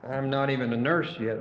I'm not even a nurse yet.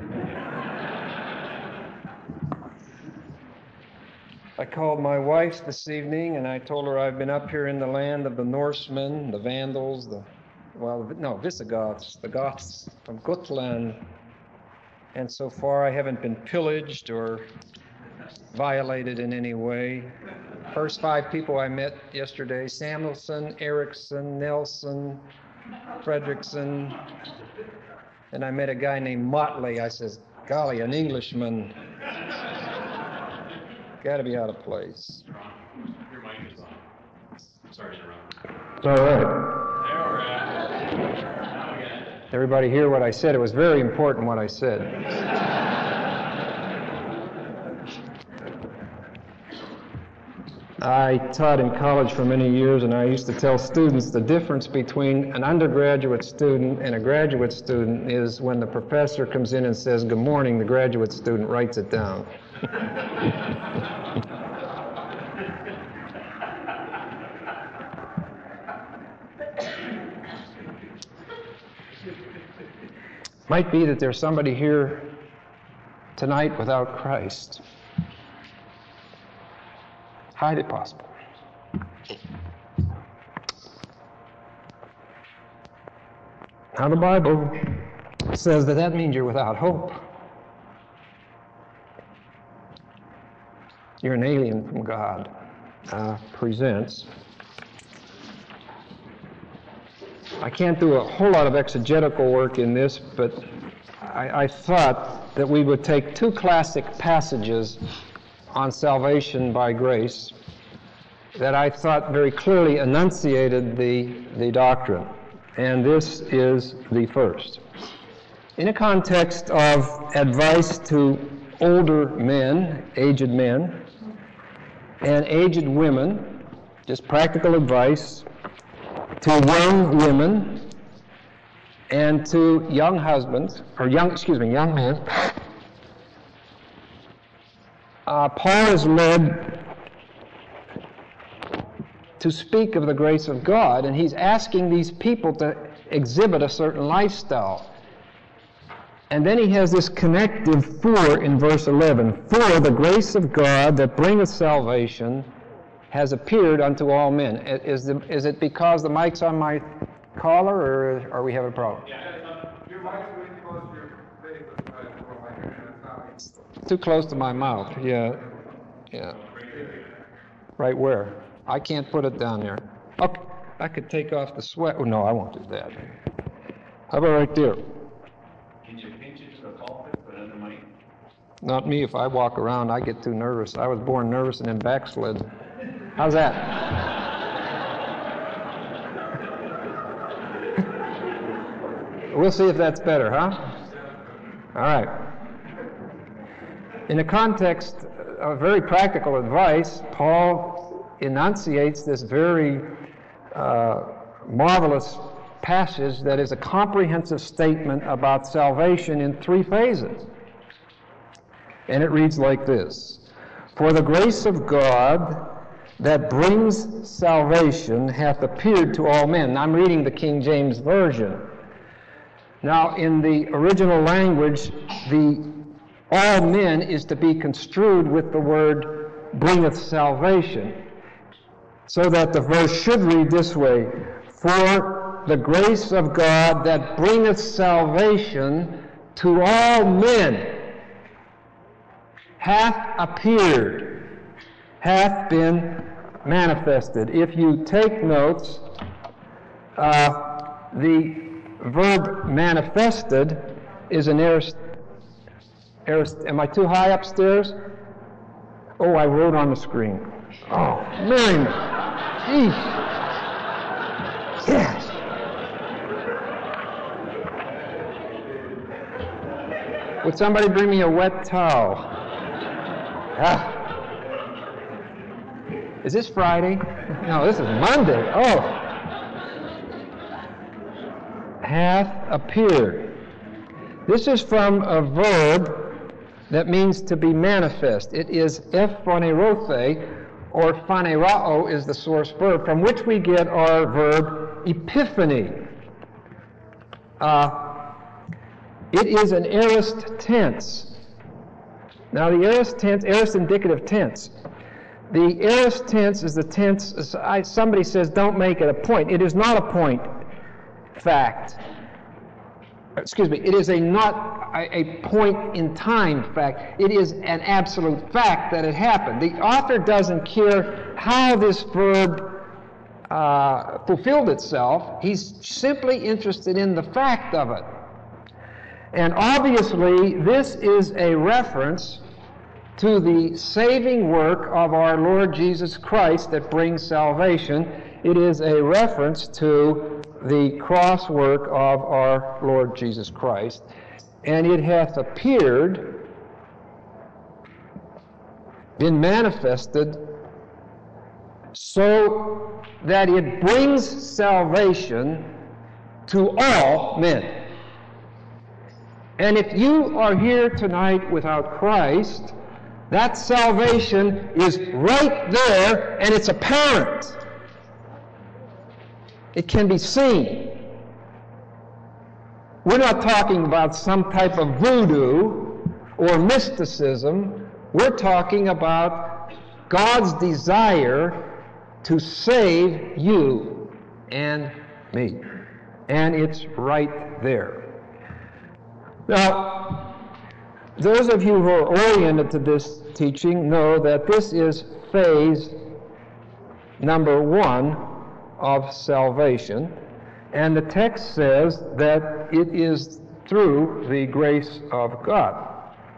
I called my wife this evening and I told her I've been up here in the land of the Norsemen, the Vandals, Visigoths, the Goths of Gotland. And so far I haven't been pillaged or violated in any way. First 5 people I met yesterday: Samuelson, Erickson, Nelson, Fredrickson, and I met a guy named Motley. I says, golly, an Englishman. Got to be out of place. Your mic is on. Sorry to interrupt. It's all right. There we're at. Now we got it. Everybody hear what I said? It was very important what I said. I taught in college for many years, and I used to tell students the difference between an undergraduate student and a graduate student is when the professor comes in and says, "Good morning," the graduate student writes it down. Might be that there's somebody here tonight without Christ. Highly possible. Now the Bible says that means you're without hope. You're an alien from God. Presents. I can't do a whole lot of exegetical work in this, but I thought that we would take 2 classic passages on salvation by grace that I thought very clearly enunciated the doctrine. And this is the first. In a context of advice to older men, aged men, and aged women, just practical advice to young women and to young husbands, or young men, Paul is led to speak of the grace of God, and he's asking these people to exhibit a certain lifestyle. And then he has this connective "for" in verse 11. "For the grace of God that bringeth salvation has appeared unto all men." Is it because the mic's on my collar, or are we having a problem? Your mic's really close to your face. It's too close to my mouth. Yeah. Right where? I can't put it down there. Okay, I could take off the sweat. Oh, no, I won't do that. How about right there? Can you pinch it to the pulpit, put it on the mic? Not me. If I walk around, I get too nervous. I was born nervous and then backslid. How's that? We'll see if that's better, huh? All right. In the context of very practical advice, Paul enunciates this very marvelous passage that is a comprehensive statement about salvation in 3 phases. And it reads like this: "For the grace of God that brings salvation hath appeared to all men." I'm reading the King James Version. Now, in the original language, the "all men" is to be construed with the word "bringeth salvation," so that the verse should read this way: "For the grace of God that bringeth salvation to all men hath appeared," hath been manifested. If you take notes, the verb manifested is an am I too high upstairs? Oh, I wrote on the screen. Oh, man. Jeez. Yes. Would somebody bring me a wet towel? Is this Friday? No, this is Monday. Oh. Hath appeared. This is from a verb that means to be manifest. It is ephonerothe, or phanerao is the source verb, from which we get our verb epiphany. It is an aorist tense. Now, the aorist indicative tense. The aorist tense is the tense, somebody says, don't make it a point. It is not a point fact. Excuse me, it is not a point in time fact. It is an absolute fact that it happened. The author doesn't care how this verb fulfilled itself. He's simply interested in the fact of it. And obviously, this is a reference to the saving work of our Lord Jesus Christ that brings salvation. It is a reference to the cross work of our Lord Jesus Christ. And it hath appeared, been manifested, so that it brings salvation to all men. And if you are here tonight without Christ, that salvation is right there, and it's apparent. It can be seen. We're not talking about some type of voodoo or mysticism. We're talking about God's desire to save you and me. And it's right there. Now, those of you who are oriented to this teaching know that this is phase number 1 of salvation, and the text says that it is through the grace of God.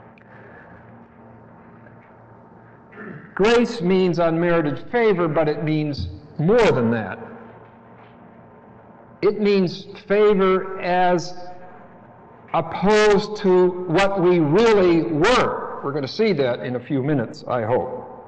Grace means unmerited favor, but it means more than that. It means favor as opposed to what we really were. We're going to see that in a few minutes, I hope.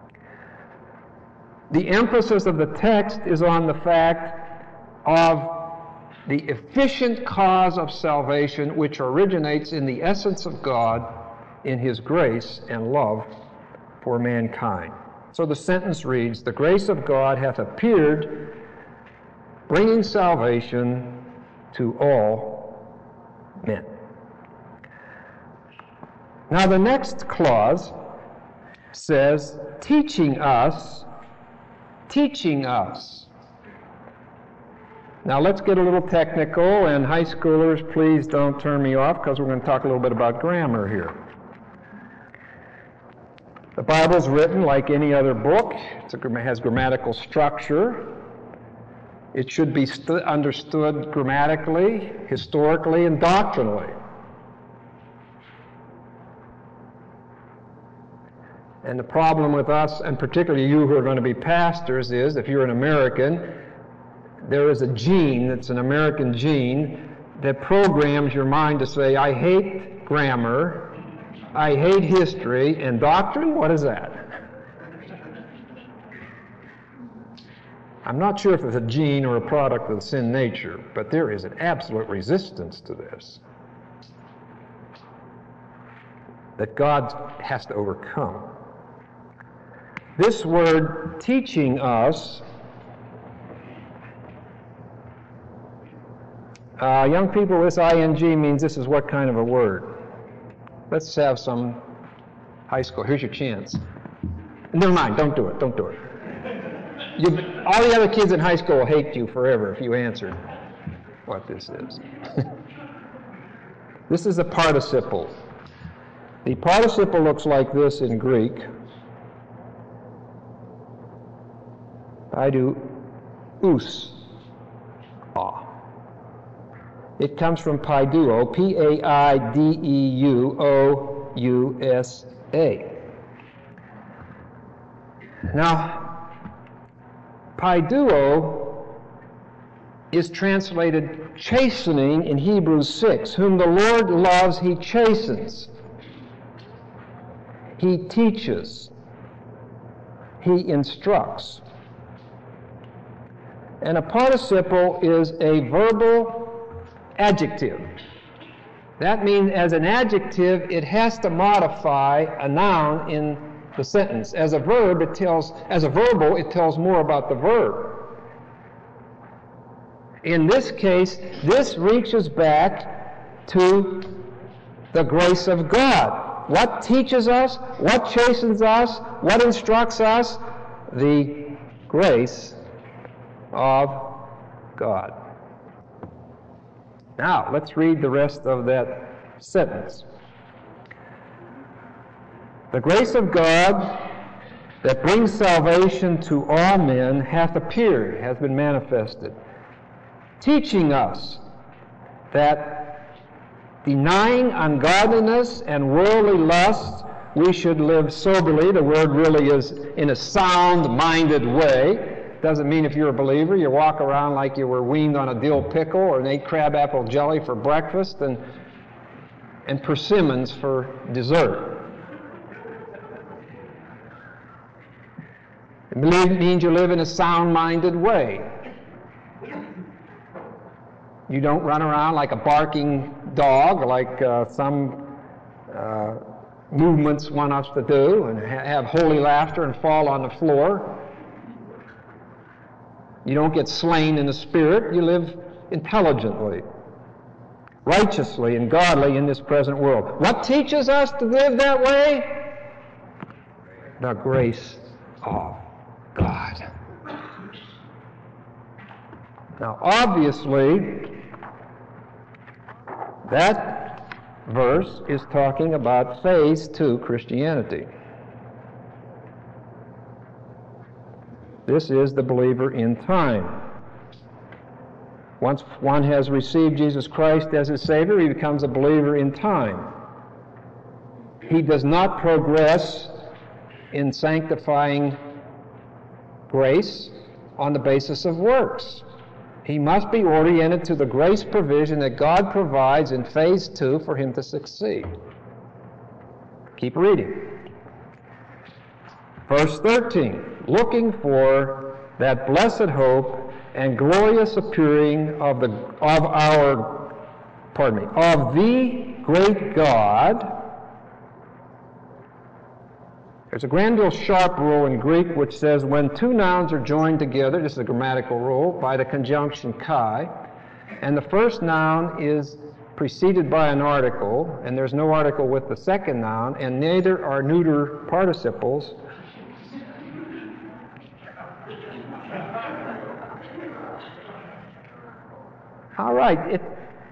The emphasis of the text is on the fact of the efficient cause of salvation, which originates in the essence of God in His grace and love for mankind. So the sentence reads, "The grace of God hath appeared, bringing salvation to all men." Now the next clause says, teaching us. Now let's get a little technical, and high schoolers, please don't turn me off, because we're going to talk a little bit about grammar here. The Bible's written like any other book. It has grammatical structure. It should be understood grammatically, historically, and doctrinally. And the problem with us, and particularly you who are going to be pastors, is if you're an American, there is a gene that's an American gene that programs your mind to say, I hate grammar, I hate history, and doctrine? What is that? I'm not sure if it's a gene or a product of sin nature, but there is an absolute resistance to this that God has to overcome. This word, teaching us, young people, this ing means this is what kind of a word? Let's have some high school. Here's your chance. Never mind, don't do it. All the other kids in high school will hate you forever if you answer what this is. This is a participle. The participle looks like this in Greek. Paidous. It comes from paideuo, P-A-I-D-E-U-O-U-S-A. Now, paideuo is translated chastening in Hebrews 6. Whom the Lord loves, He chastens. He teaches. He instructs. And a participle is a verbal adjective. That means as an adjective, it has to modify a noun in the sentence. As a verb, it tells more about the verb. In this case, this reaches back to the grace of God. What teaches us? What chastens us? What instructs us? The grace of God. Now, let's read the rest of that sentence. The grace of God that brings salvation to all men hath appeared, has been manifested, teaching us that denying ungodliness and worldly lust, we should live soberly. The word really is in a sound-minded way. Doesn't mean if you're a believer, you walk around like you were weaned on a dill pickle or ate crabapple jelly for breakfast and persimmons for dessert. It means you live in a sound-minded way. You don't run around like a barking dog, like some movements want us to do, and have holy laughter and fall on the floor. You don't get slain in the spirit. You live intelligently, righteously, and godly in this present world. What teaches us to live that way? The grace of God. Now, obviously, that verse is talking about phase 2 Christianity. This is the believer in time. Once one has received Jesus Christ as his Savior, he becomes a believer in time. He does not progress in sanctifying grace on the basis of works. He must be oriented to the grace provision that God provides in phase 2 for him to succeed. Keep reading. Verse 13, looking for that blessed hope and glorious appearing of the great God. There's a Granville Sharp rule in Greek which says when two nouns are joined together, this is a grammatical rule, by the conjunction kai, and the first noun is preceded by an article, and there's no article with the second noun, and neither are neuter participles, all right,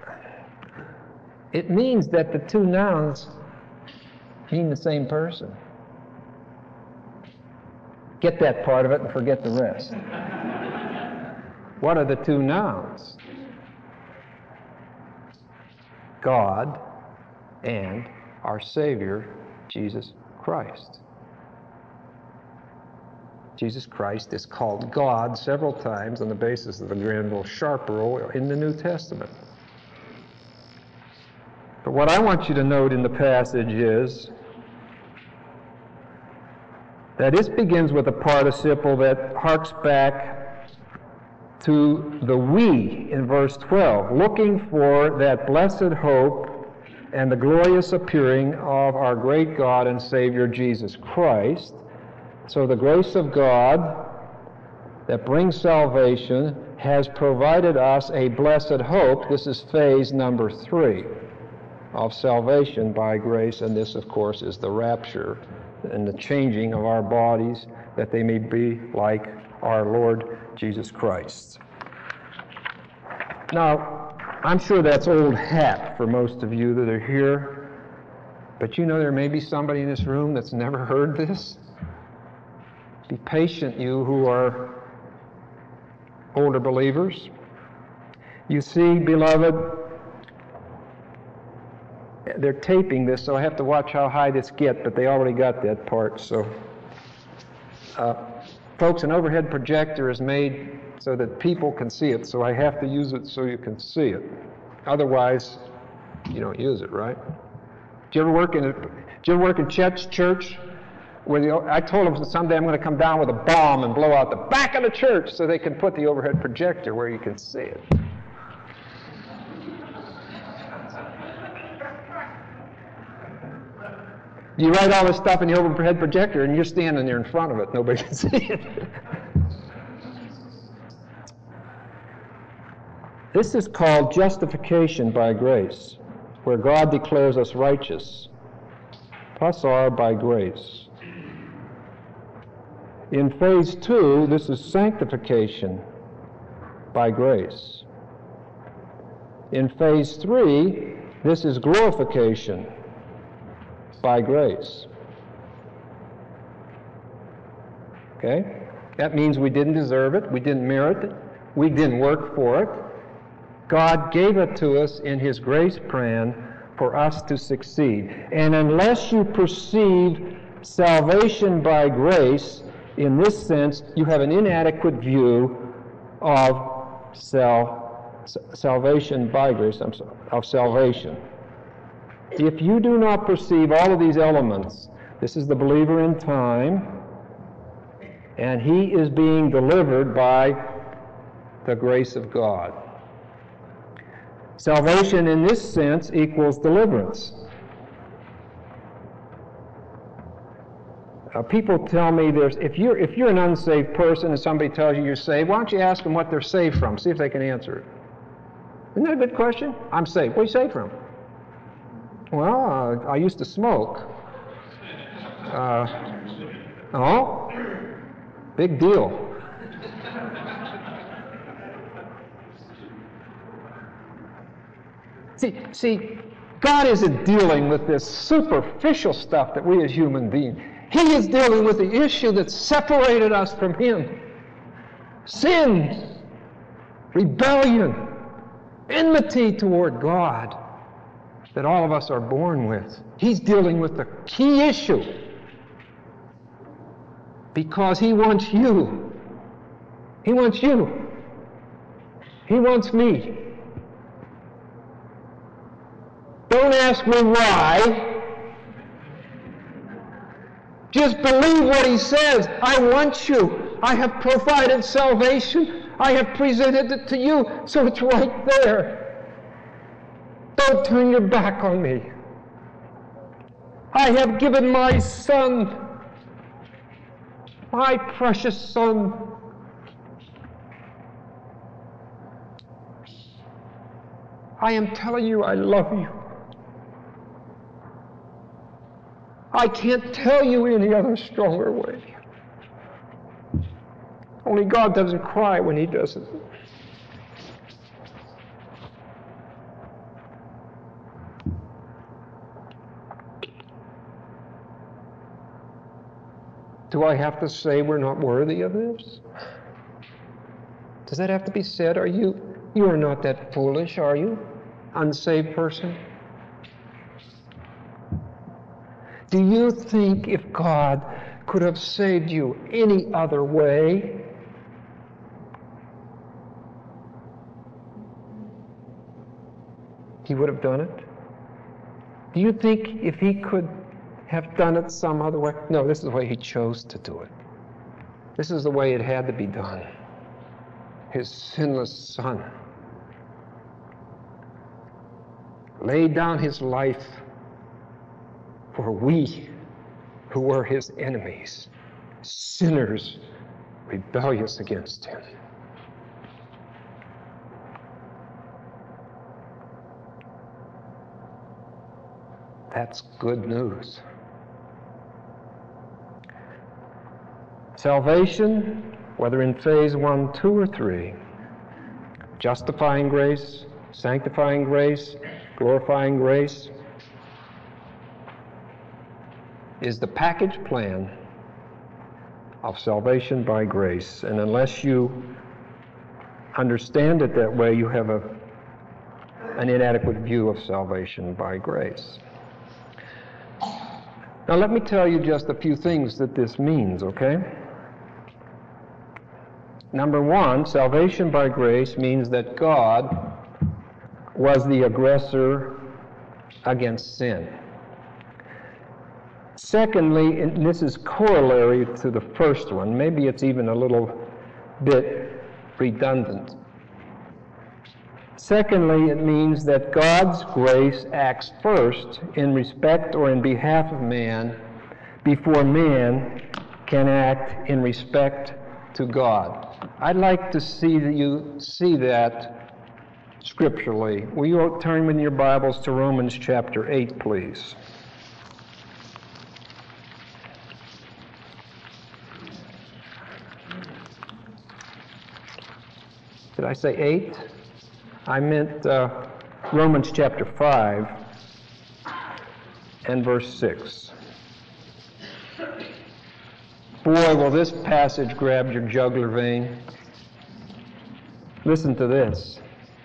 it means that the two nouns mean the same person. Get that part of it and forget the rest. What are the two nouns? God and our Savior, Jesus Christ. Jesus Christ is called God several times on the basis of the Granville Sharp rule in the New Testament. But what I want you to note in the passage is that this begins with a participle that harks back to the we in verse 12, looking for that blessed hope and the glorious appearing of our great God and Savior Jesus Christ. So the grace of God that brings salvation has provided us a blessed hope. This is phase number 3 of salvation by grace, and this, of course, is the rapture and the changing of our bodies that they may be like our Lord Jesus Christ. Now, I'm sure that's old hat for most of you that are here, but you know there may be somebody in this room that's never heard this. Be patient, you who are older believers. You see, beloved, they're taping this, so I have to watch how high this gets, but they already got that part. So, folks, an overhead projector is made so that people can see it, so I have to use it so you can see it. Otherwise, you don't use it, right? Did you ever work in Chet's church? I told them someday I'm going to come down with a bomb and blow out the back of the church so they can put the overhead projector where you can see it. You write all this stuff in the overhead projector and you're standing there in front of it. Nobody can see it. This is called justification by grace. where God declares us righteous, plus R by grace. In phase 2, this is sanctification by grace. In phase 3, this is glorification by grace. Okay? That means we didn't deserve it, we didn't merit it, we didn't work for it. God gave it to us in His grace plan for us to succeed. And unless you perceive salvation by grace in this sense, you have an inadequate view of salvation by grace, of salvation. If you do not perceive all of these elements, this is the believer in time, and he is being delivered by the grace of God. Salvation in this sense equals deliverance. People tell me if you're an unsaved person and somebody tells you you're saved, why don't you ask them what they're saved from? See if they can answer it. Isn't that a good question? I'm saved. What are you saved from? Well, I used to smoke. Oh? Big deal. See, God isn't dealing with this superficial stuff that we as human beings. He is dealing with the issue that separated us from Him. Sin, rebellion, enmity toward God that all of us are born with. He's dealing with the key issue because He wants you. He wants you. He wants me. Don't ask me why. Just believe what He says. I want you. I have provided salvation. I have presented it to you, so it's right there. Don't turn your back on me. I have given my Son, my precious Son. I am telling you I love you. I can't tell you any other stronger way. Only God doesn't cry when He does it. Do I have to say we're not worthy of this? Does that have to be said? You are not that foolish, are you? Unsaved person? Do you think if God could have saved you any other way, He would have done it? Do you think if He could have done it some other way? No, this is the way He chose to do it. This is the way it had to be done. His sinless Son laid down His life for we who were His enemies, sinners rebellious against Him. That's good news. Salvation, whether in phase 1, 2, or 3, justifying grace, sanctifying grace, glorifying grace, is the package plan of salvation by grace. And unless you understand it that way, you have an inadequate view of salvation by grace. Now let me tell you just a few things that this means, okay? Number one, salvation by grace means that God was the aggressor against sin. Secondly, and this is corollary to the first one, maybe it's even a little bit redundant. Secondly, it means that God's grace acts first in respect or in behalf of man before man can act in respect to God. I'd like to see that you see that scripturally. Will you turn in your Bibles to Romans chapter 8, please? Did I say 8? I meant Romans chapter 5 and verse 6. Boy, will this passage grab your jugular vein. Listen to this.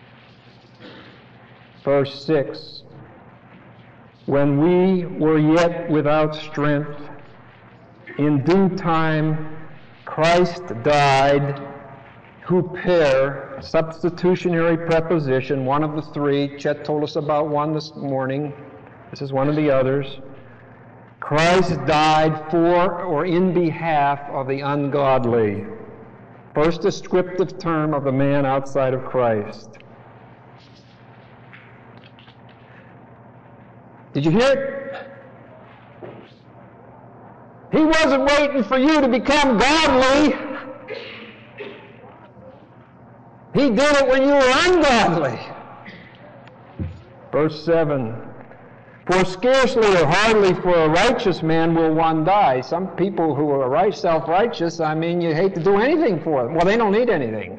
Verse 6. When we were yet without strength, in due time Christ died. Huper, substitutionary preposition, one of the three. Chet told us about one this morning. This is one of the others. Christ died for or in behalf of the ungodly. First descriptive term of the man outside of Christ. Did you hear it? He wasn't waiting for you to become godly. He did it when you were ungodly. Verse 7. For scarcely or hardly for a righteous man will one die. Some people who are self-righteous, you hate to do anything for them. Well, they don't need anything.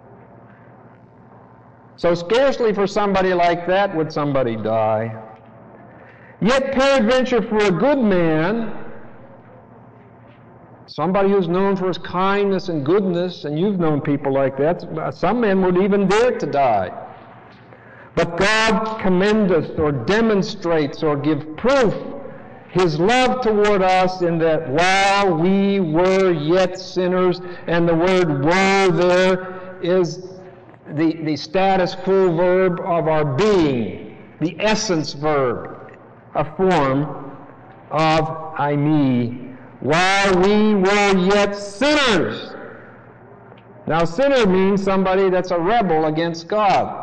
So scarcely for somebody like that would somebody die. Yet peradventure for a good man, somebody who's known for his kindness and goodness, and you've known people like that, some men would even dare to die. But God commendeth or demonstrates or give proof His love toward us in that while we were yet sinners, and the word were there is the status full verb of our being, the essence verb, a form of eimi. While we were yet sinners. Now, sinner means somebody that's a rebel against God.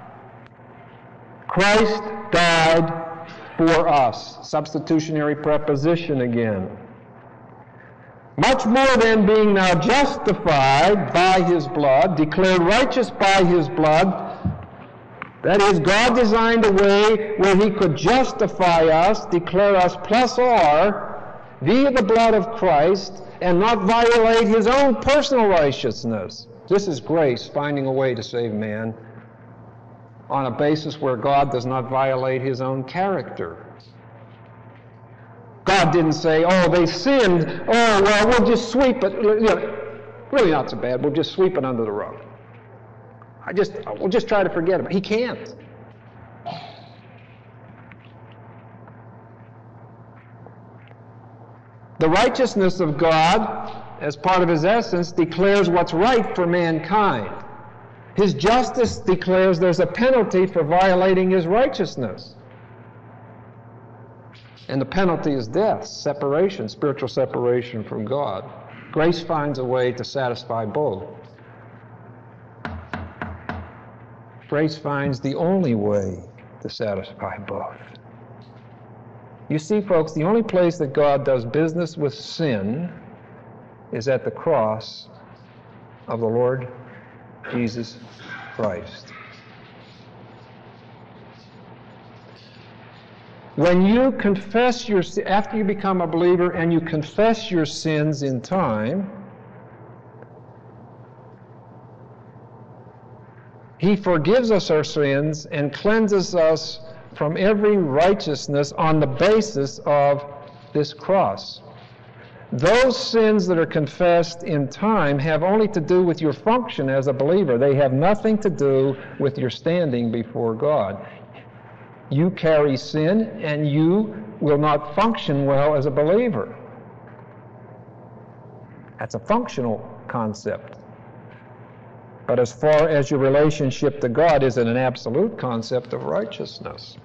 Christ died for us. Substitutionary preposition again. Much more than being now justified by His blood, declared righteous by His blood. That is, God designed a way where He could justify us, declare us plus R, via the blood of Christ, and not violate His own personal righteousness. This is grace, finding a way to save man on a basis where God does not violate His own character. God didn't say, oh, they sinned, oh, well, we'll just sweep it. Really not so bad, we'll just sweep it under the rug. We'll just try to forget about it. He can't. The righteousness of God, as part of His essence, declares what's right for mankind. His justice declares there's a penalty for violating His righteousness. And the penalty is death, separation, spiritual separation from God. Grace finds a way to satisfy both. Grace finds the only way to satisfy both. You see, folks, the only place that God does business with sin is at the cross of the Lord Jesus Christ. When you confess your sin, after you become a believer and you confess your sins in time, He forgives us our sins and cleanses us from every righteousness on the basis of this cross. Those sins that are confessed in time have only to do with your function as a believer. They have nothing to do with your standing before God. You carry sin and you will not function well as a believer. That's a functional concept. But as far as your relationship to God is an absolute concept of righteousness.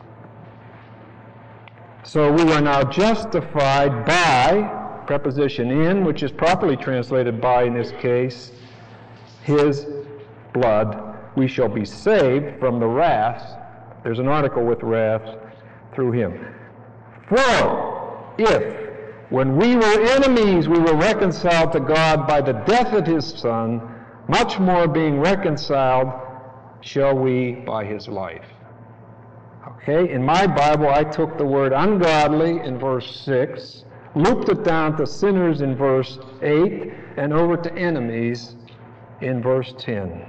So we are now justified by, preposition in, which is properly translated by in this case, His blood. We shall be saved from the wrath. There's an article with wrath through Him. For if, when we were enemies, we were reconciled to God by the death of His Son, much more being reconciled, shall we by his life. Okay, in my Bible, I took the word ungodly in verse 6, looped it down to sinners in verse 8, and over to enemies in verse 10.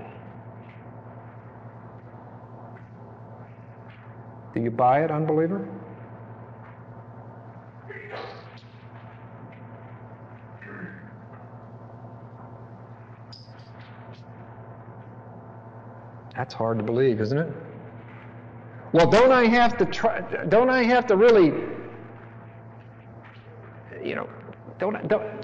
Do you buy it, unbeliever? That's hard to believe, isn't it? Well, don't I have to really, don't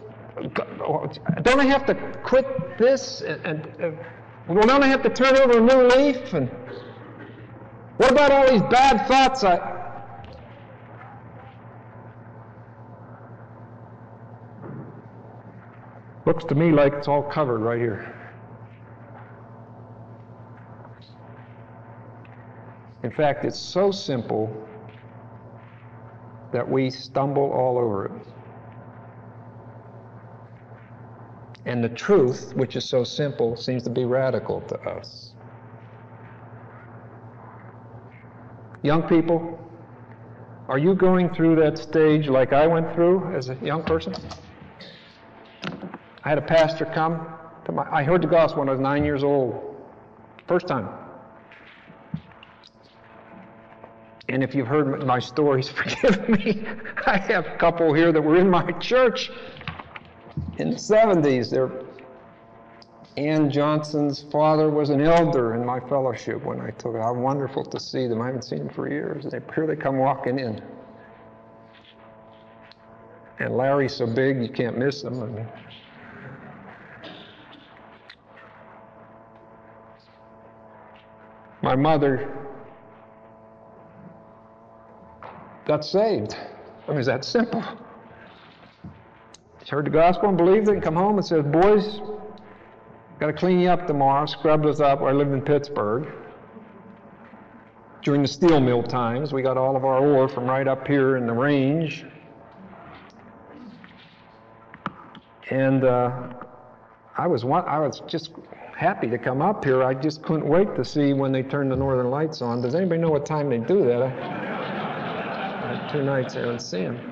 I have to quit this well, don't I have to turn over a new leaf? And what about all these bad thoughts Looks to me like it's all covered right here. In fact, it's so simple that we stumble all over it. And the truth, which is so simple, seems to be radical to us. Young people, are you going through that stage like I went through as a young person? I had a pastor come to I heard the gospel when I was 9 years old. First time. And if you've heard my stories, forgive me. I have a couple here that were in my church in the 70s. Ann Johnson's father was an elder in my fellowship when I took it. How wonderful to see them. I haven't seen them for years. Here they come walking in. And Larry's so big you can't miss him. My mother got saved. I mean, it's that simple. She heard the gospel and believed it and come home and said, boys, got to clean you up tomorrow. Scrubbed us up. I lived in Pittsburgh. During the steel mill times, we got all of our ore from right up here in the range. And I was just happy to come up here. I just couldn't wait to see when they turn the northern lights on. Does anybody know what time they do that? I had 2 nights there and see them.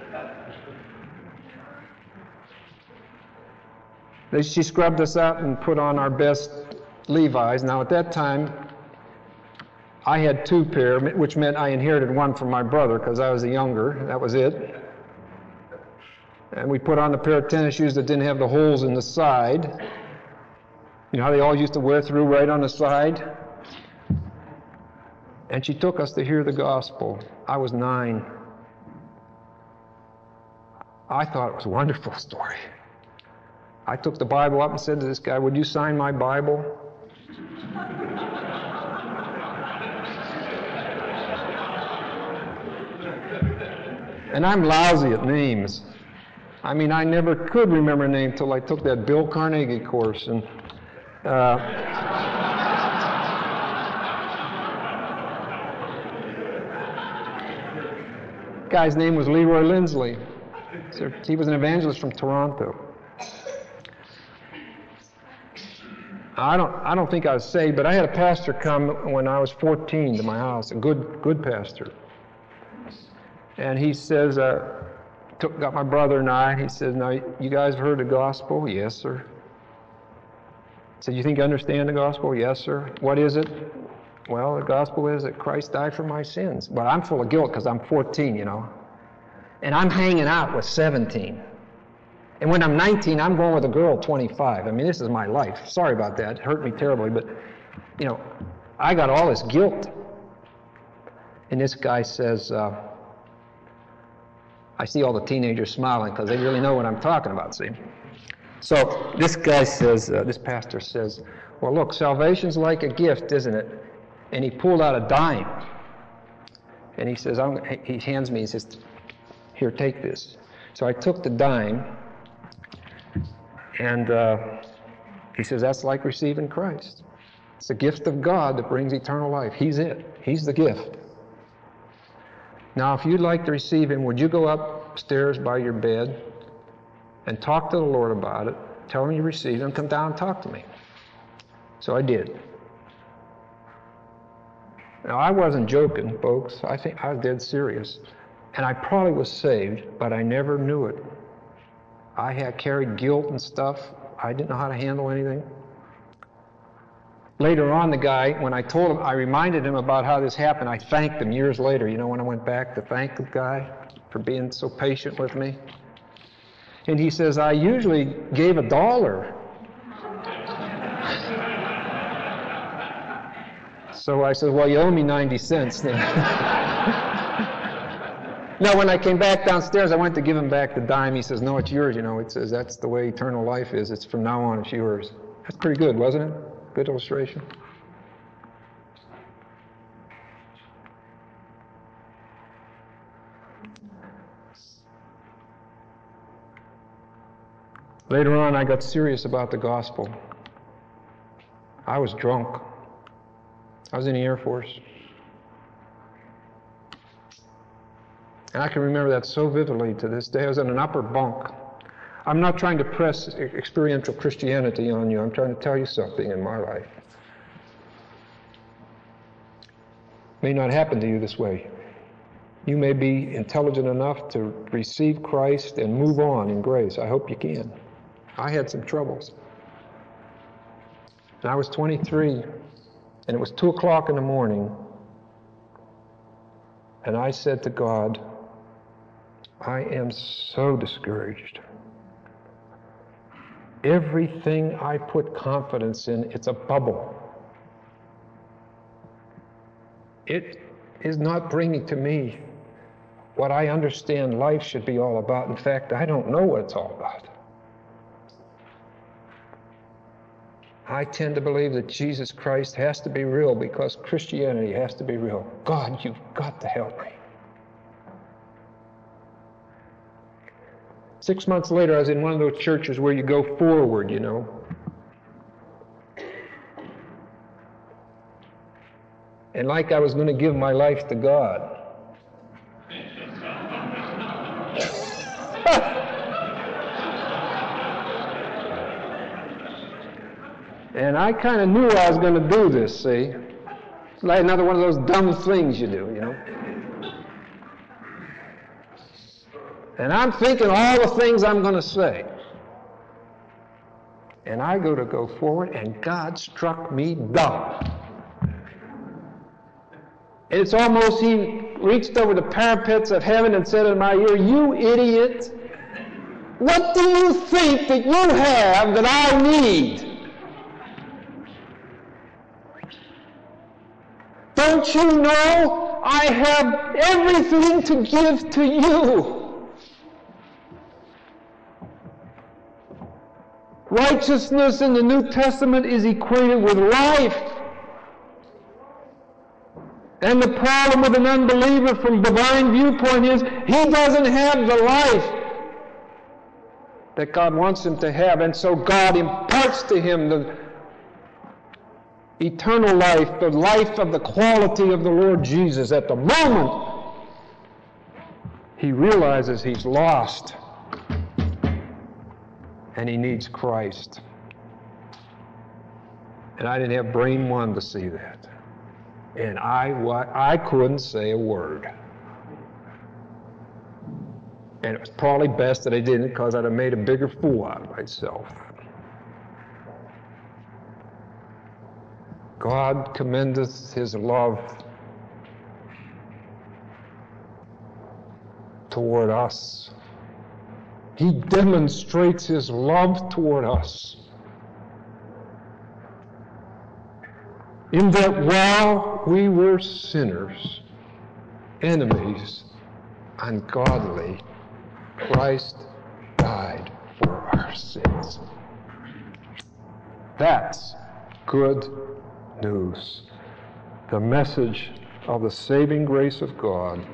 She scrubbed us up and put on our best Levi's. Now at that time, I had 2 pair, which meant I inherited one from my brother because I was the younger. That was it. And we put on a pair of tennis shoes that didn't have the holes in the side. You know how they all used to wear through right on the side? And she took us to hear the gospel. I was 9. I thought it was a wonderful story. I took the Bible up and said to this guy, would you sign my Bible? And I'm lousy at names. I mean, I never could remember a name until I took that Bill Carnegie course. And guy's name was Leroy Lindsley. So he was an evangelist from Toronto. I don't think I was saved, but I had a pastor come when I was 14 to my house, a good pastor. And he says, got my brother and I, he says, now, you guys heard the gospel? Yes, sir. I said, you think you understand the gospel? Yes, sir. What is it? Well, the gospel is that Christ died for my sins. But I'm full of guilt because I'm 14, you know. And I'm hanging out with 17. And when I'm 19, I'm going with a girl 25. I mean, this is my life. Sorry about that. It hurt me terribly. But, you know, I got all this guilt. And this guy says, I see all the teenagers smiling because they really know what I'm talking about, see? So this guy says, this pastor says, well, look, salvation's like a gift, isn't it? And he pulled out a dime. And he says, he hands me, he says, here, take this. So I took the dime. And he says, that's like receiving Christ. It's a gift of God that brings eternal life. He's it. He's the gift. Now, if you'd like to receive him, would you go upstairs by your bed and talk to the Lord about it, tell him you received him, come down and talk to me. So I did. Now, I wasn't joking, folks. I think I was dead serious. And I probably was saved, but I never knew it. I had carried guilt and stuff. I didn't know how to handle anything. Later on, the guy, when I told him, I reminded him about how this happened. I thanked him years later, when I went back to thank the guy for being so patient with me. And he says, I usually gave $1. So I said, well, you owe me 90 cents then. Now, when I came back downstairs, I went to give him back the dime. He says, no, it's yours, It says, that's the way eternal life is. It's from now on, it's yours. That's pretty good, wasn't it? Good illustration. Later on, I got serious about the gospel. I was drunk. I was in the Air Force. And I can remember that so vividly to this day. I was in an upper bunk. I'm not trying to press experiential Christianity on you. I'm trying to tell you something in my life. It may not happen to you this way. You may be intelligent enough to receive Christ and move on in grace. I hope you can. I had some troubles. And I was 23, and it was 2 o'clock in the morning, and I said to God, I am so discouraged. Everything I put confidence in, it's a bubble. It is not bringing to me what I understand life should be all about. In fact, I don't know what it's all about. I tend to believe that Jesus Christ has to be real because Christianity has to be real. God, you've got to help me. 6 months later, I was in one of those churches where you go forward, And like I was going to give my life to God. And I kind of knew I was going to do this, see? It's like another one of those dumb things you do, And I'm thinking all the things I'm going to say. And I go forward, and God struck me dumb. It's almost he reached over the parapets of heaven and said in my ear, you idiot, what do you think that you have that I need? Don't you know I have everything to give to you? Righteousness in the New Testament is equated with life. And the problem with an unbeliever from divine viewpoint is he doesn't have the life that God wants him to have. And so God imparts to him the eternal life, the life of the quality of the Lord Jesus. At the moment, he realizes he's lost. And he needs Christ. And I didn't have brain one to see that. And I couldn't say a word. And it was probably best that I didn't, because I'd have made a bigger fool out of myself. God commendeth his love toward us. He demonstrates his love toward us in that while we were sinners, enemies, ungodly, Christ died for our sins. That's good news. The message of the saving grace of God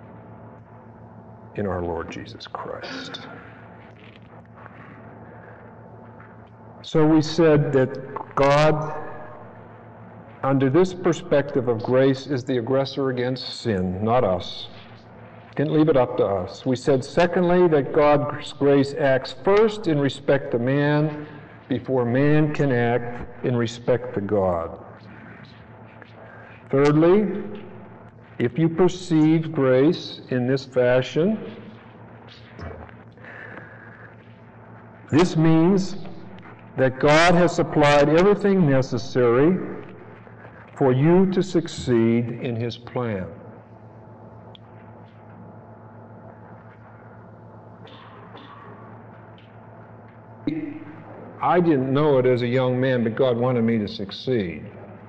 in our Lord Jesus Christ. So we said that God, under this perspective of grace, is the aggressor against sin, not us. Didn't leave it up to us. We said, secondly, that God's grace acts first in respect to man before man can act in respect to God. Thirdly, if you perceive grace in this fashion, this means that God has supplied everything necessary for you to succeed in His plan. I didn't know it as a young man, but God wanted me to succeed.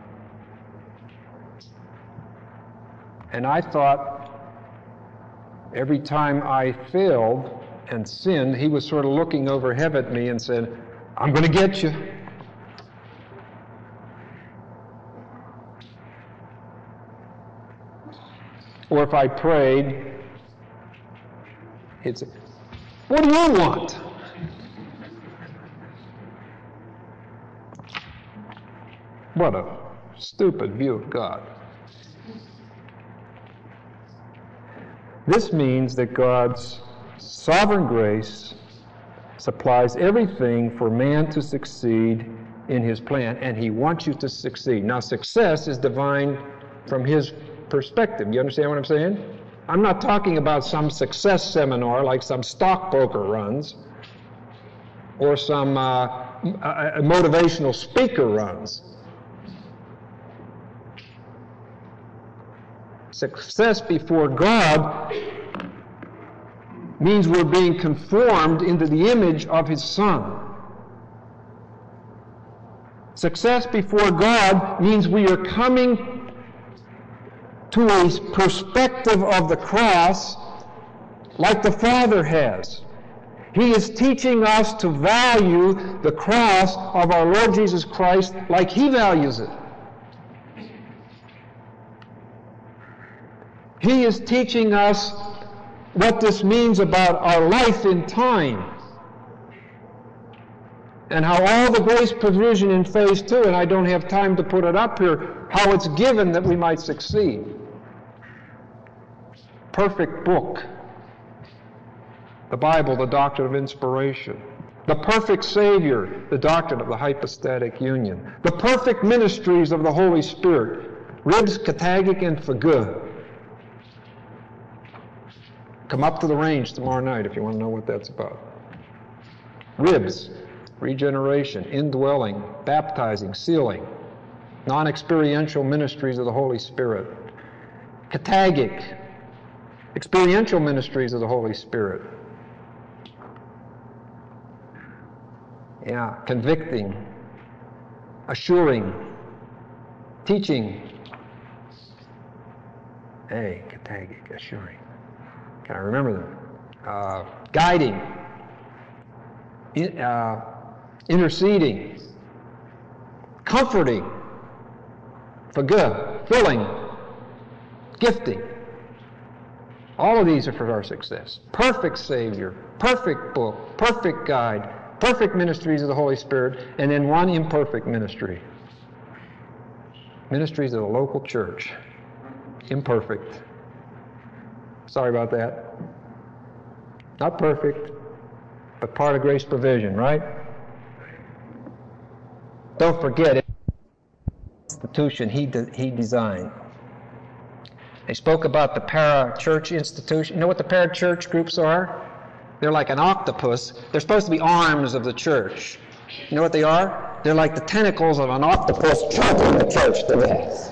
And I thought every time I failed and sinned, He was sort of looking overhead at me and said, I'm going to get you. Or if I prayed, he'd say, what do you want? What a stupid view of God. This means that God's sovereign grace supplies everything for man to succeed in His plan, and He wants you to succeed. Now, success is divine from His perspective. You understand what I'm saying? I'm not talking about some success seminar like some stockbroker runs or some motivational speaker runs. Success before God means we're being conformed into the image of His Son. Success before God means we are coming to a perspective of the cross like the Father has. He is teaching us to value the cross of our Lord Jesus Christ like He values it. He is teaching us what this means about our life in time and how all the grace provision in phase 2, and I don't have time to put it up here, how it's given that we might succeed. Perfect book. The Bible, the doctrine of inspiration. The perfect Savior, the doctrine of the hypostatic union. The perfect ministries of the Holy Spirit, ribs, katagic, and phagua. Come up to the range tomorrow night if you want to know what that's about. Ribs, regeneration, indwelling, baptizing, sealing, non-experiential ministries of the Holy Spirit. Katagic, experiential ministries of the Holy Spirit. Yeah, convicting, assuring, teaching. Hey, katagic, assuring. Can I remember them? Guiding, interceding, comforting, phagua, filling, gifting. All of these are for our success. Perfect Savior, perfect book, perfect guide, perfect ministries of the Holy Spirit, and then one imperfect ministry. Ministries of the local church. Imperfect. Sorry about that. Not perfect, but part of grace provision, right? Don't forget it. Institution he designed. They spoke about the para-church institution. You know what the para-church groups are? They're like an octopus. They're supposed to be arms of the church. You know what they are? They're like the tentacles of an octopus trapped in the church today.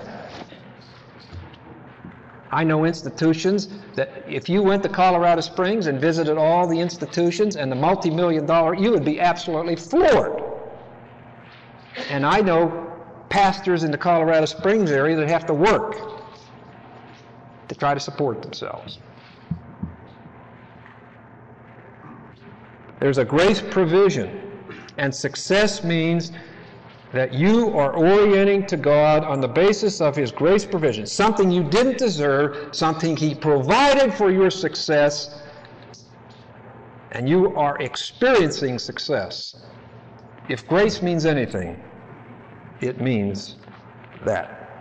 I know institutions that if you went to Colorado Springs and visited all the institutions and the multi-million-dollar, you would be absolutely floored. And I know pastors in the Colorado Springs area that have to work to try to support themselves. There's a grace provision, and success means that you are orienting to God on the basis of His grace provision, something you didn't deserve, something He provided for your success, and you are experiencing success. If grace means anything, it means that.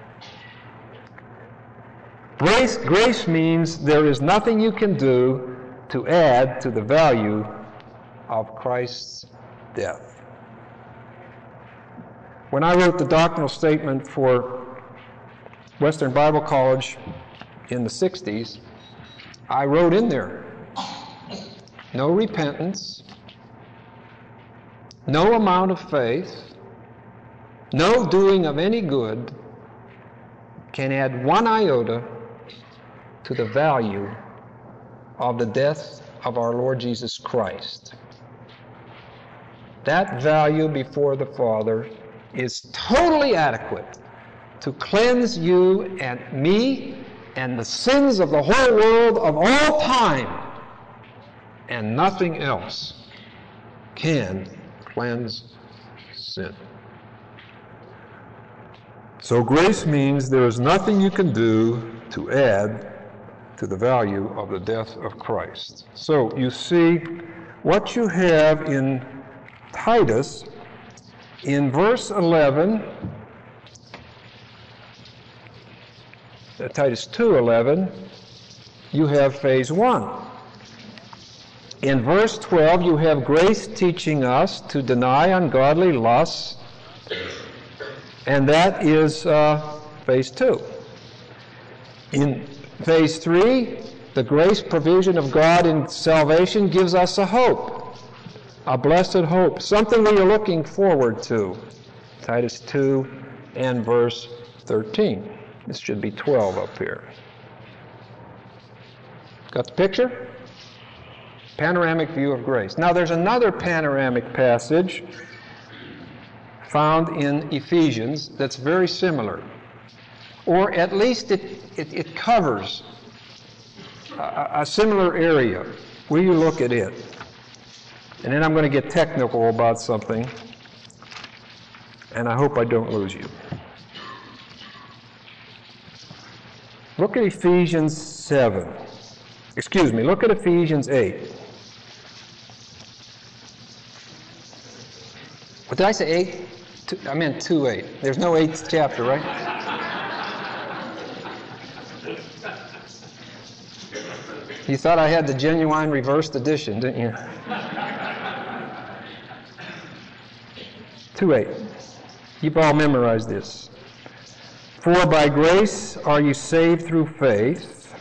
Grace means there is nothing you can do to add to the value of Christ's death. When I wrote the doctrinal statement for Western Bible College in the 60s, I wrote in there, no repentance, no amount of faith, no doing of any good can add one iota to the value of the death of our Lord Jesus Christ. That value before the Father is totally adequate to cleanse you and me and the sins of the whole world of all time. And nothing else can cleanse sin. So grace means there is nothing you can do to add to the value of the death of Christ. So you see what you have in Titus, in verse 11, Titus 2:11, you have phase 1. In verse 12, you have grace teaching us to deny ungodly lusts, and that is phase 2. In phase 3, the grace provision of God in salvation gives us a hope, a blessed hope, something we are looking forward to. Titus 2 and verse 13. This should be 12 up here. Got the picture? Panoramic view of grace. Now there's another panoramic passage found in Ephesians that's very similar. Or at least it covers a similar area. Will you look at it? And then I'm going to get technical about something. And I hope I don't lose you. Look at Ephesians 7. Excuse me, look at Ephesians 8. What did I say, 8? I meant 2:8. There's no 8th chapter, right? You thought I had the genuine reversed edition, didn't you? 2:8. You've all memorized this. For by grace are you saved through faith,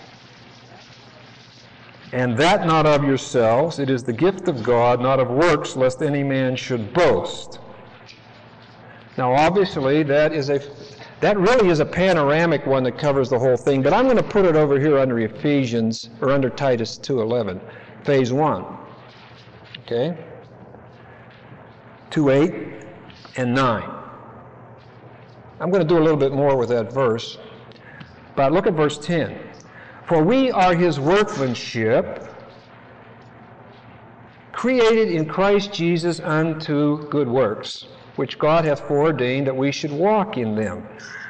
and that not of yourselves, it is the gift of God, not of works, lest any man should boast. Now obviously that really is a panoramic one that covers the whole thing, but I'm going to put it over here under Ephesians, or under Titus 2:11, phase 1. Okay? 2:8 and 9. I'm going to do a little bit more with that verse, but look at verse 10. For we are his workmanship, created in Christ Jesus unto good works, which God hath foreordained that we should walk in them.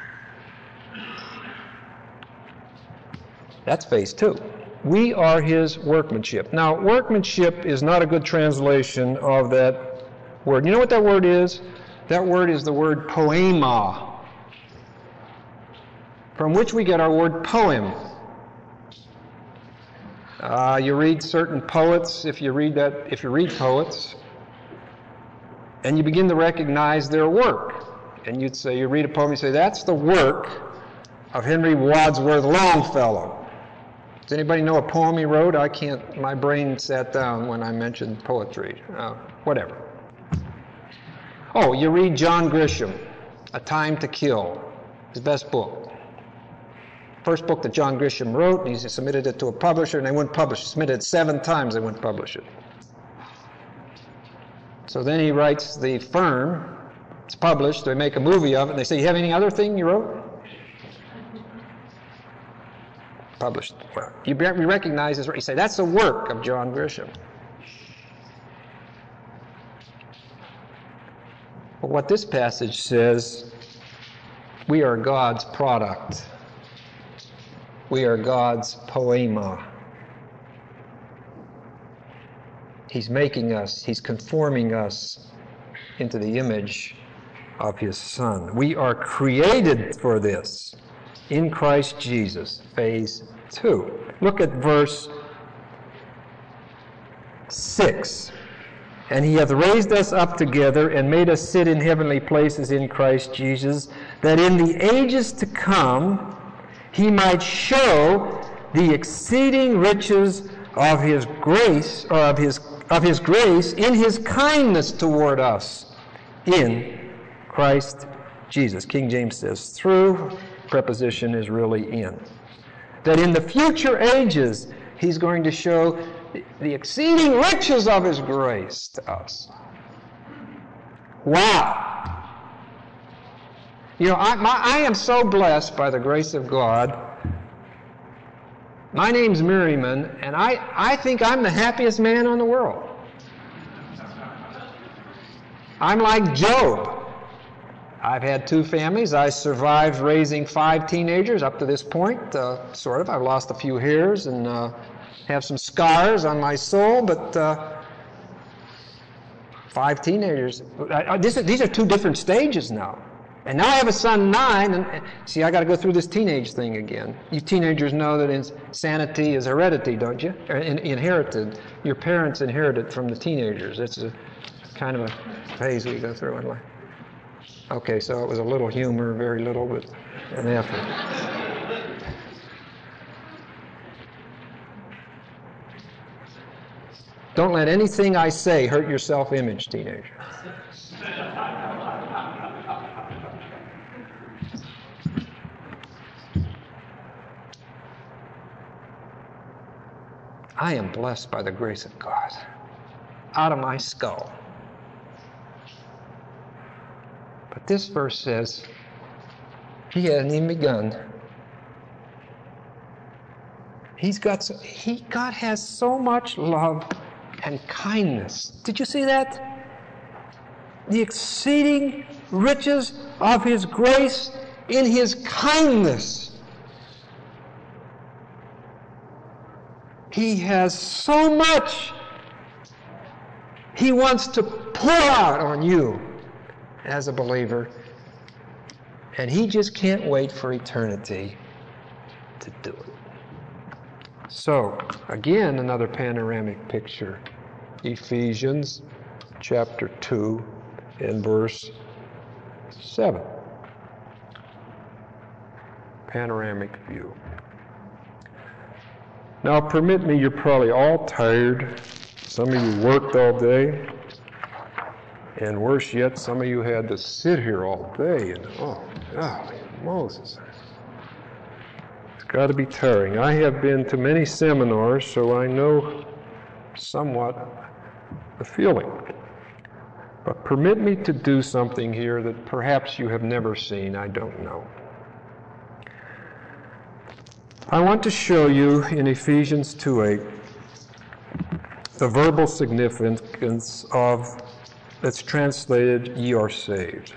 That's phase 2. We are his workmanship. Now, workmanship is not a good translation of that word. You know what that word is? That word is the word poema, from which we get our word poem. You read certain poets, if you read poets, and you begin to recognize their work. And you'd say, you read a poem, you say, that's the work of Henry Wadsworth Longfellow. Does anybody know a poem he wrote? I can't, my brain sat down when I mentioned poetry. Whatever. Oh, you read John Grisham, A Time to Kill, his best book. First book that John Grisham wrote, and he submitted it to a publisher, and they wouldn't publish it. Submitted it 7 times, they wouldn't publish it. So then he writes the firm, it's published, they make a movie of it, and they say, you have any other thing you wrote? Published. Well, you recognize this, you say, that's the work of John Grisham. But what this passage says, we are God's product. We are God's poema. He's making us, he's conforming us into the image of his Son. We are created for this in Christ Jesus. Phase 2. Look at verse 6. And he hath raised us up together and made us sit in heavenly places in Christ Jesus, that in the ages to come he might show the exceeding riches of his grace, or of his grace in his kindness toward us in Christ Jesus. King James says through, preposition is really in. That in the future ages, he's going to show the exceeding riches of his grace to us. Wow! You know, I am so blessed by the grace of God. My name's Merriman, and I think I'm the happiest man on the world. I'm like Job. I've had 2 families. I survived raising 5 teenagers up to this point, sort of. I've lost a few hairs and have some scars on my soul, but 5 teenagers. These are 2 different stages now. And now I have a son, 9, and see, I got to go through this teenage thing again. You teenagers know that insanity is heredity, don't you? Or inherited. Your parents inherit it from the teenagers. It's a kind of a phase we go through in life. Okay, so it was a little humor, very little, but an effort. Don't let anything I say hurt your self-image, teenager. I am blessed by the grace of God. Out of my skull. But this verse says, he hasn't even begun. God has so much love and kindness. Did you see that? The exceeding riches of his grace in his kindness. He has so much he wants to pour out on you as a believer, and he just can't wait for eternity to do it. So, again, another panoramic picture. Ephesians chapter 2 and verse 7. Panoramic view. Now, permit me, you're probably all tired. Some of you worked all day. And worse yet, some of you had to sit here all day. And oh, golly, Moses. It's got to be tiring. I have been to many seminars, so I know somewhat the feeling. But permit me to do something here that perhaps you have never seen. I don't know. I want to show you in Ephesians 2:8 the verbal significance of, that's translated, ye are saved.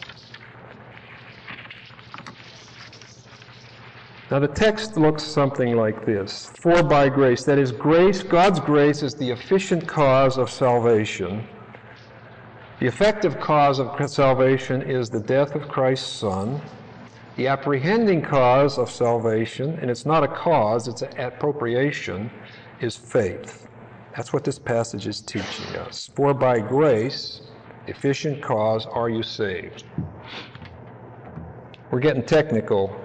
Now the text looks something like this. For by grace, that is grace, God's grace is the efficient cause of salvation. The effective cause of salvation is the death of Christ's Son. The apprehending cause of salvation, and it's not a cause, it's an appropriation, is faith. That's what this passage is teaching us. For by grace, efficient cause, are you saved. We're getting technical.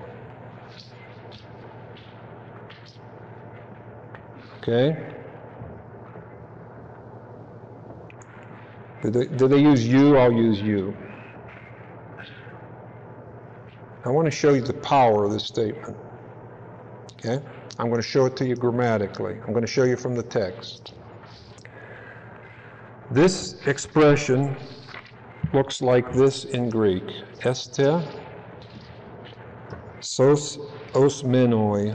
Okay? Do they use you? I'll use you. I want to show you the power of this statement. Okay? I'm going to show it to you grammatically. I'm going to show you from the text. This expression looks like this in Greek. Este sos osmenoi.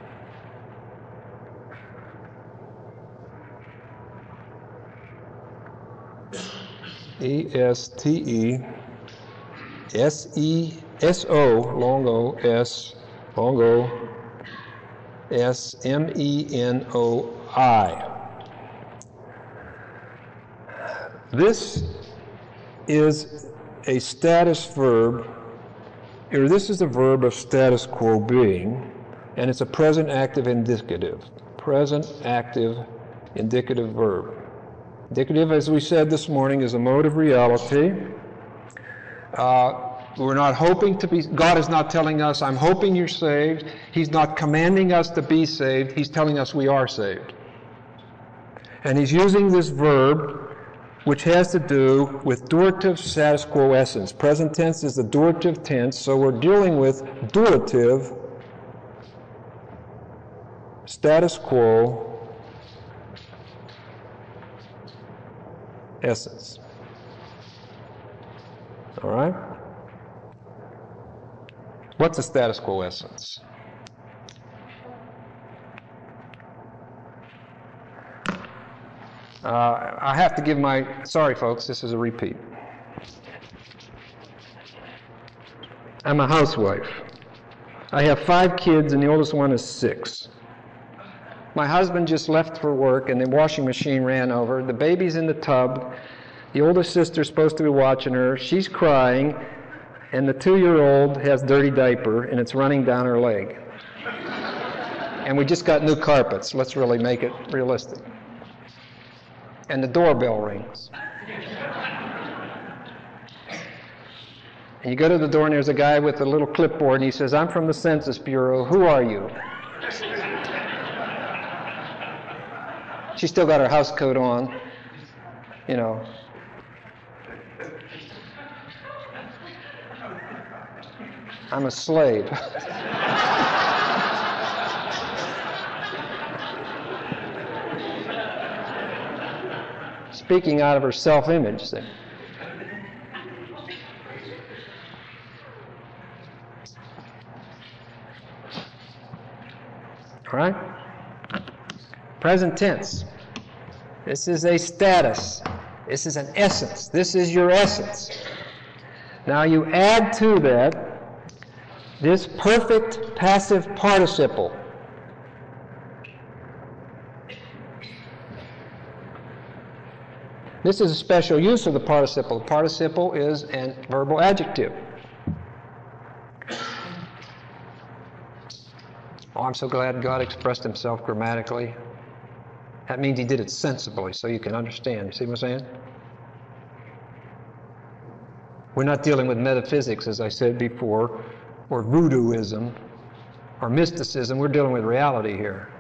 E-S-T-E-S-E-S-O, long O, S, long O, S-M-E-N-O-I. This is a status verb, or this is a verb of status quo being, and it's a present active indicative. Present active indicative verb. Indicative, as we said this morning, is a mode of reality. We're not hoping to be, God is not telling us, I'm hoping you're saved. He's not commanding us to be saved. He's telling us we are saved. And he's using this verb, which has to do with durative status quo essence. Present tense is the durative tense, so we're dealing with durative status quo essence. All right? What's a status quo essence? I have to give sorry folks, this is a repeat. I'm a housewife. I have 5 kids and the oldest one is 6. My husband just left for work and the washing machine ran over. The baby's in the tub. The older sister's supposed to be watching her. She's crying, and the 2-year-old has dirty diaper, and it's running down her leg. And we just got new carpets. Let's really make it realistic. And the doorbell rings. And you go to the door, and there's a guy with a little clipboard, and he says, I'm from the Census Bureau. Who are you? She's still got her house coat on, you know. I'm a slave. Speaking out of her self-image. See? All right? Present tense. This is a status. This is an essence. This is your essence. Now you add to that this perfect passive participle. This is a special use of the participle. The participle is a verbal adjective. Oh, I'm so glad God expressed himself grammatically. That means he did it sensibly so you can understand. You see what I'm saying? We're not dealing with metaphysics, as I said before, or voodooism, or mysticism. We're dealing with reality here.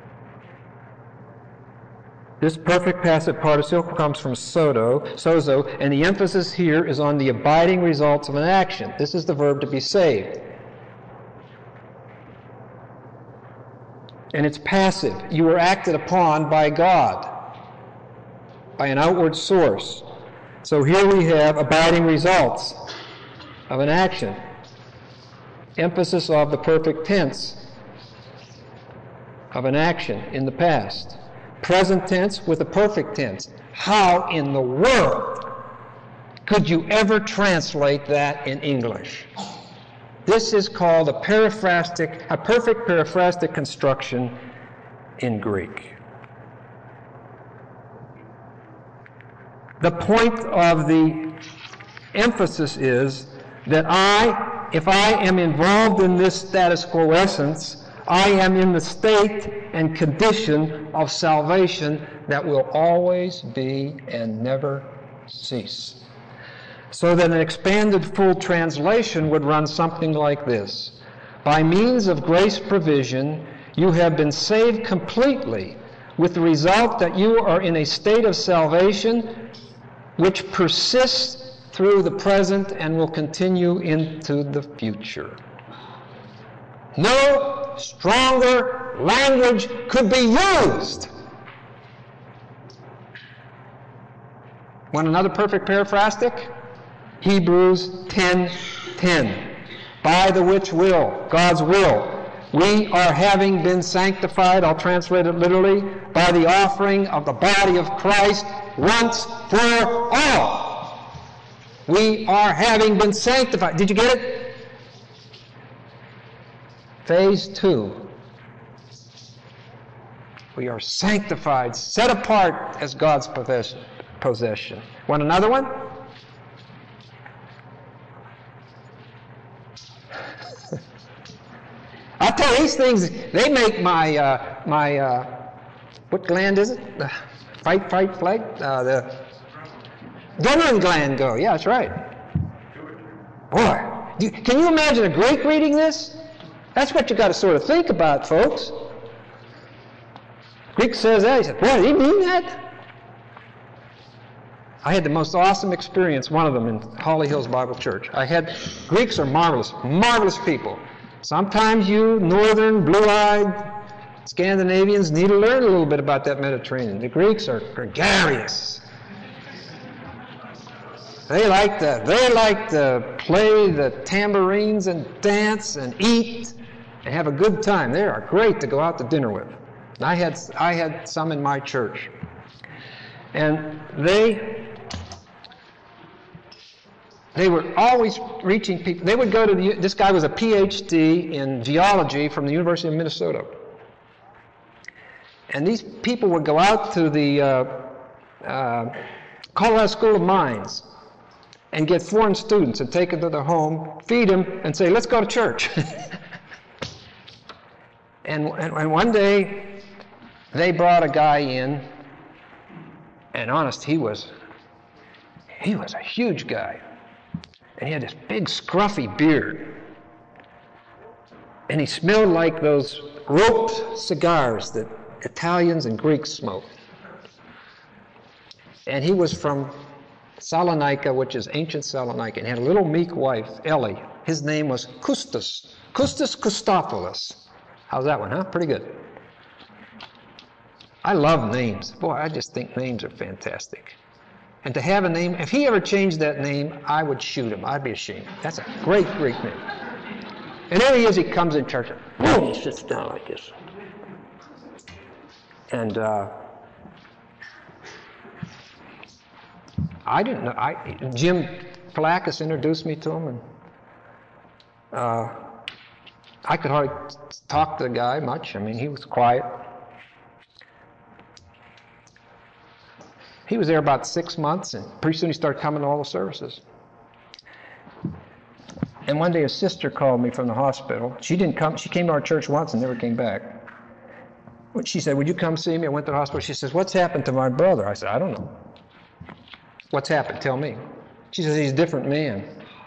This perfect passive participle comes from sozo, and the emphasis here is on the abiding results of an action. This is the verb to be saved. And it's passive. You were acted upon by God, by an outward source. So here we have abiding results of an action. Emphasis of the perfect tense of an action in the past. Present tense with a perfect tense. How in the world could you ever translate that in English? This is called a perfect periphrastic construction in Greek. The point of the emphasis is that if I am involved in this status quo essence, I am in the state and condition of salvation that will always be and never cease. So that an expanded full translation would run something like this. By means of grace provision, you have been saved completely, with the result that you are in a state of salvation which persists through the present and will continue into the future. No stronger language could be used. Want another perfect periphrastic? Hebrews 10:10. By the which will, God's will, we are having been sanctified, I'll translate it literally, by the offering of the body of Christ once for all. We are having been sanctified. Did you get it? Phase 2. We are sanctified, set apart as God's possession. Want another one? I'll tell you, these things, they make my what gland is it? The fight, flight? The adrenaline gland go. Yeah, that's right. Boy, Can you imagine a Greek reading this? That's what you got to sort of think about, folks. Greek says that. He said, "What, did he mean that?" I had the most awesome experience, one of them in Holly Hills Bible Church. Greeks are marvelous, marvelous people. Sometimes you northern, blue-eyed Scandinavians need to learn a little bit about that Mediterranean. The Greeks are gregarious. They like to play the tambourines and dance and eat and have a good time. They are great to go out to dinner with. I had some in my church. And they were always reaching people. They would go to this guy was a PhD in geology from the University of Minnesota. And these people would go out to the Colorado School of Mines and get foreign students and take them to their home, feed them, and say, "Let's go to church." and one day, they brought a guy in, and honest, he was a huge guy. And he had this big scruffy beard. And he smelled like those roped cigars that Italians and Greeks smoke. And he was from Salonika, which is ancient Salonika, and had a little meek wife, Ellie. His name was Custos Christophilus. How's that one, huh? Pretty good. I love names. Boy, I just think names are fantastic. And to have a name, if he ever changed that name, I would shoot him. I'd be ashamed. That's a great Greek name. And there he is, he comes in church, and boom, he sits down like this. And I didn't know. Jim Palakis introduced me to him, and I could hardly talk to the guy much. I mean, he was quiet. He was there about 6 months, and pretty soon he started coming to all the services. And one day his sister called me from the hospital. She didn't come. She came to our church once and never came back. She said, "Would you come see me?" I went to the hospital. She says, "What's happened to my brother?" I said, "I don't know." "What's happened? Tell me." She says, "He's a different man."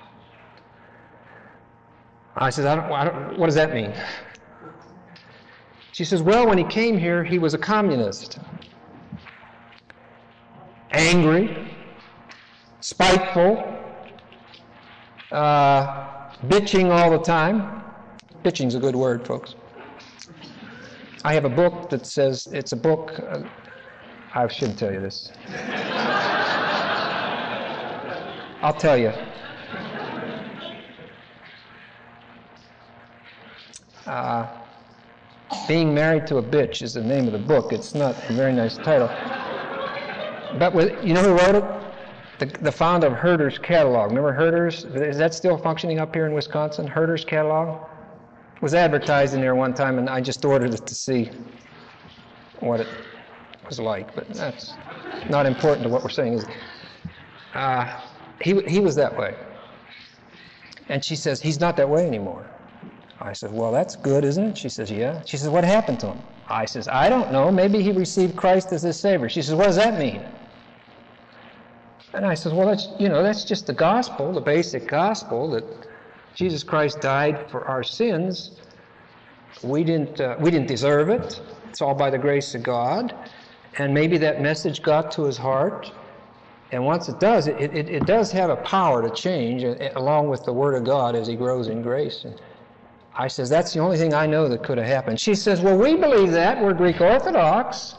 I said, I don't, what does that mean? She says, "Well, when he came here, he was a communist. Angry, spiteful, bitching all the time." Bitching's a good word, folks. I have a book that says, it's a book, I shouldn't tell you this. I'll tell you. Being Married to a Bitch is the name of the book. It's not a very nice title. But you know who wrote it? The founder of Herder's Catalog. Remember Herder's? Is that still functioning up here in Wisconsin? Herder's Catalog? It was advertised in there one time, and I just ordered it to see what it was like. But that's not important to what we're saying. He was that way. And she says, "He's not that way anymore." I said, "Well, that's good, isn't it?" She says, "Yeah." She says, "What happened to him?" I says, "I don't know. Maybe he received Christ as his Savior." She says, "What does that mean?" And I says, "Well, that's just the gospel, the basic gospel, that Jesus Christ died for our sins. We didn't deserve it. It's all by the grace of God. And maybe that message got to his heart. And once it does, it does have a power to change, along with the Word of God as he grows in grace." And I says, "That's the only thing I know that could have happened." She says, "Well, we believe that. We're Greek Orthodox."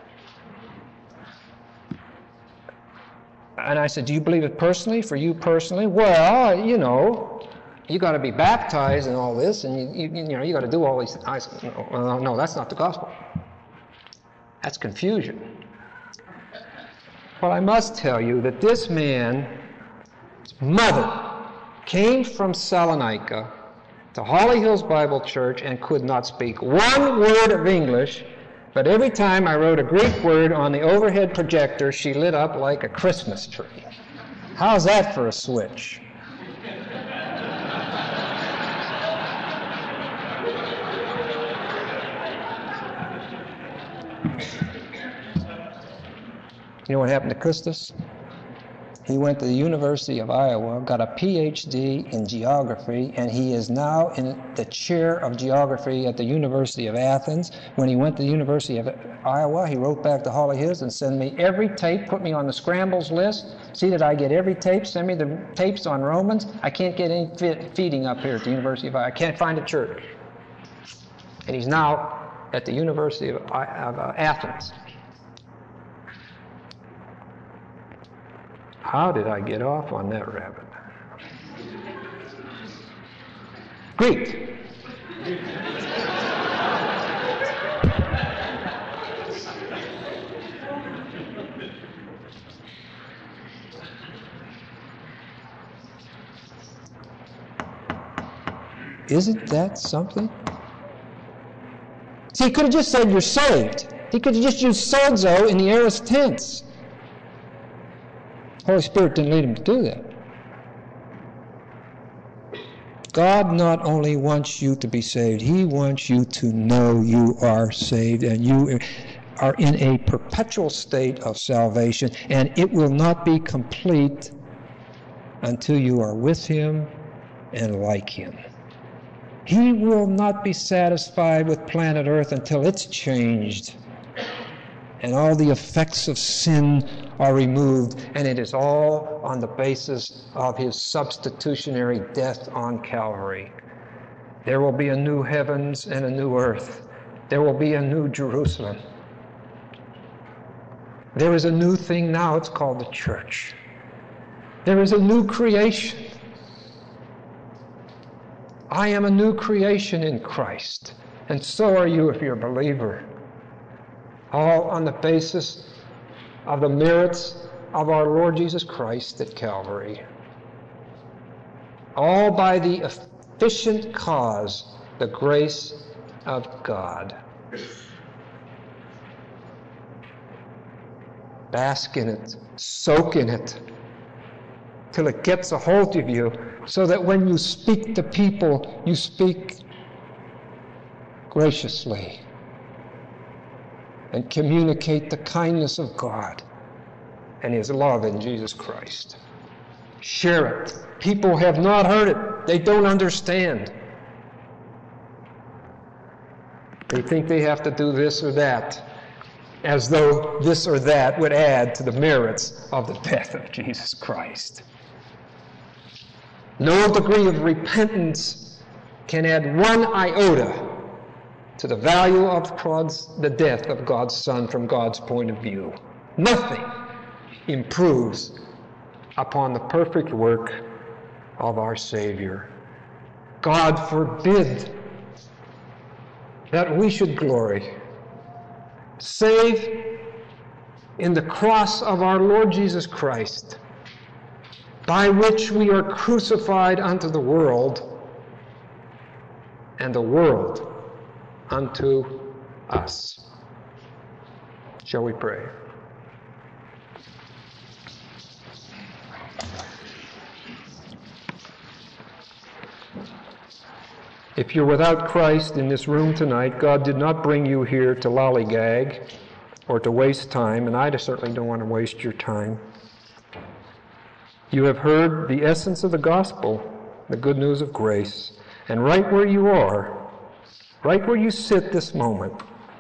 And I said, "Do you believe it personally, for you personally?" "Well, you got to be baptized and all this, and you got to do all these things." I said, "No, that's not the gospel. That's confusion." Well, I must tell you that this man's mother came from Salonika to Holly Hills Bible Church and could not speak one word of English, but every time I wrote a Greek word on the overhead projector, she lit up like a Christmas tree. How's that for a switch? You know what happened to Custos? He went to the University of Iowa, got a PhD in geography, and he is now in the chair of geography at the University of Athens. When he went to the University of Iowa, he wrote back to Holly Hills and sent me every tape, put me on the scrambles list, see that I get every tape, send me the tapes on Romans. I can't get any feeding up here at the University of Iowa. I can't find a church. And he's now at the University of Athens. How did I get off on that rabbit? Greek. Isn't that something? See, he could have just said you're saved. He could have just used sozo in the aorist tense. Holy Spirit didn't lead him to do that. God not only wants you to be saved, He wants you to know you are saved and you are in a perpetual state of salvation, and it will not be complete until you are with Him and like Him. He will not be satisfied with planet Earth until it's changed and all the effects of sin are removed, and it is all on the basis of His substitutionary death on Calvary. There will be a new heavens and a new earth. There will be a new Jerusalem. There is a new thing now, it's called the church. There is a new creation. I am a new creation in Christ, and so are you if you're a believer. All on the basis of the merits of our Lord Jesus Christ at Calvary. All by the efficient cause, the grace of God. Bask in it, soak in it, till it gets a hold of you, so that when you speak to people, you speak graciously and communicate the kindness of God and His love in Jesus Christ. Share it. People have not heard it. They don't understand. They think they have to do this or that, as though this or that would add to the merits of the death of Jesus Christ. No degree of repentance can add one iota to the value of the death of God's Son from God's point of view. Nothing improves upon the perfect work of our Savior. God forbid that we should glory save in the cross of our Lord Jesus Christ, by which we are crucified unto the world, and the world unto us. Shall we pray? If you're without Christ in this room tonight, God did not bring you here to lollygag or to waste time, and I certainly don't want to waste your time. You have heard the essence of the gospel, the good news of grace, and right where you are, right where you sit this moment,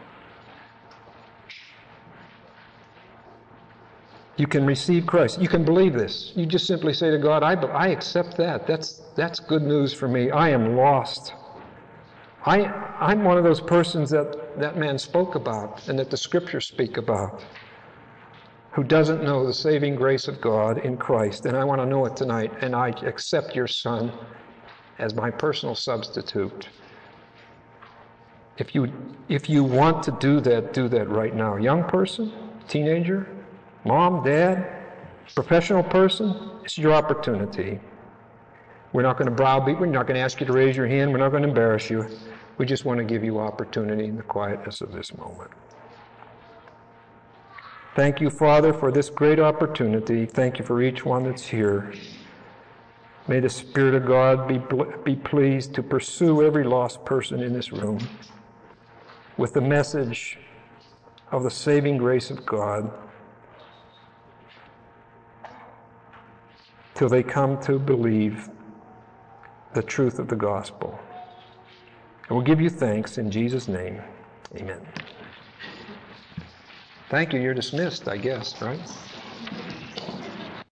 you can receive Christ. You can believe this. You just simply say to God, I accept that. That's good news for me. I am lost. I'm one of those persons that man spoke about and that the Scriptures speak about, who doesn't know the saving grace of God in Christ, and I want to know it tonight, and I accept your Son as my personal substitute. If you want to do that right now. Young person, teenager, mom, dad, professional person, it's your opportunity. We're not going to browbeat, we're not going to ask you to raise your hand, we're not going to embarrass you. We just want to give you opportunity in the quietness of this moment. Thank you, Father, for this great opportunity. Thank you for each one that's here. May the Spirit of God be pleased to pursue every lost person in this room with the message of the saving grace of God. till they come to believe the truth of the gospel. And we'll give you thanks in Jesus' name. Amen. Thank you. You're dismissed, I guess, right?